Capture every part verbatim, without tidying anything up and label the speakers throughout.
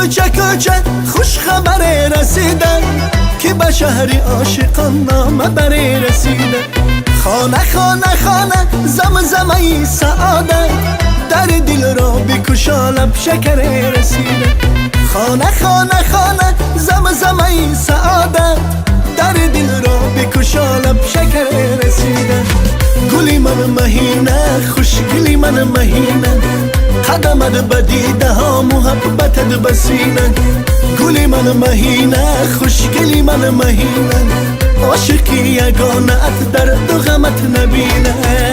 Speaker 1: کوچه کوچه خوش خبر رسیدن که به شهری عاشقان نامه بری رسیده. خانه خانه خانه زمزمه سعادت در دل را بکشا لب شکر رسیده. خانه خانه خانه زمزمه سعادت در دل را بکشا لب شکر رسیده. گلی من مهینه خوشگلی من مهینه قدمت بدیده ها محبتت بسینه. گلی من مهینه خوشگلی من مهینه عاشقی یگانه ات در دو غمت نبینه.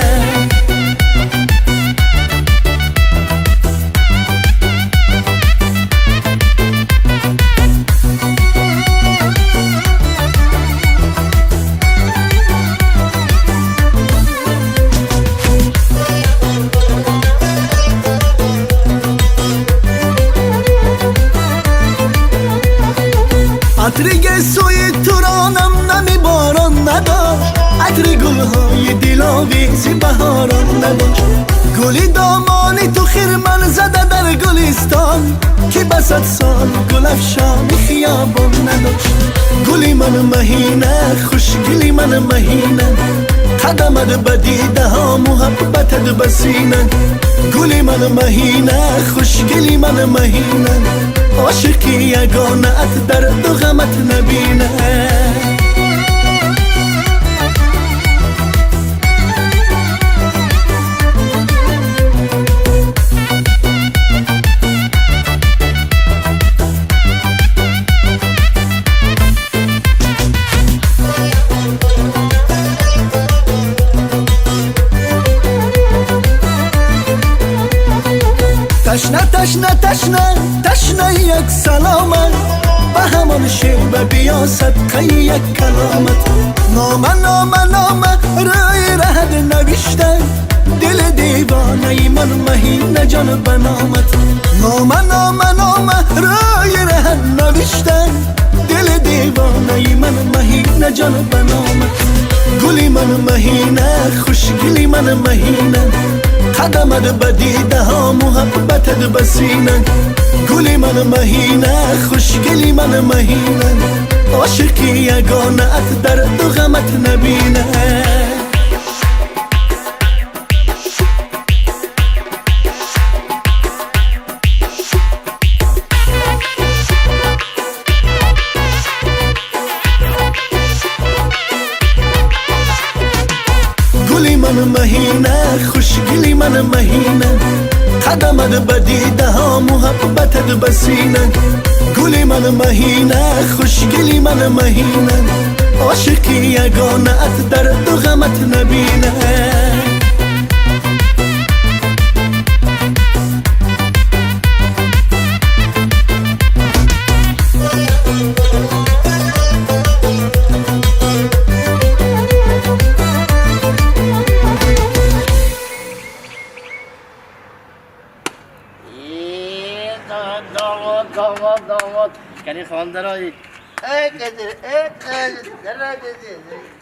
Speaker 1: عطری سوی تورانم نمی باران نداشت، عطری گلهای دلاویزی بهاران نداشت. گلی دامانی تو خرمن زده در گلستان که بسد سال گل افشانی خیابان نداشت. گلی من مهینه خوشگلی من مهینه قدمت بدیده ها محبتت بسینه. گلی من مهینه خوشگلی من مهینه عاشقی یگانه ات در دو غمت نبینه. تشنه تشنه تشنه تشنه یک سلامت به همان شیبه بیا صدقه یک کلامت. نامه نامه نامه روی رهد نوشته دل دیوانه من مهینه جان بنامت. نامه نامه نامه روی رهد نوشته دل دیوانه من مهینه جان بنامت. گلی من مهینه خوشگلی من مهینه قدمت بدیده ها محبتت بسینه. گلی من مهینه خوشگلی من مهینه عاشقی یگانه ات در دو غمت نبینه. گلی من مهینه خوشگلی من مهینه قدمت بدیده ها محبتت بسینه. گلی من مهینه خوشگلی من مهینه عاشقی یگانه ات در دو غمت نبینه.
Speaker 2: داماد داماد داماد کنی خواندرایی ای کدر ای کدر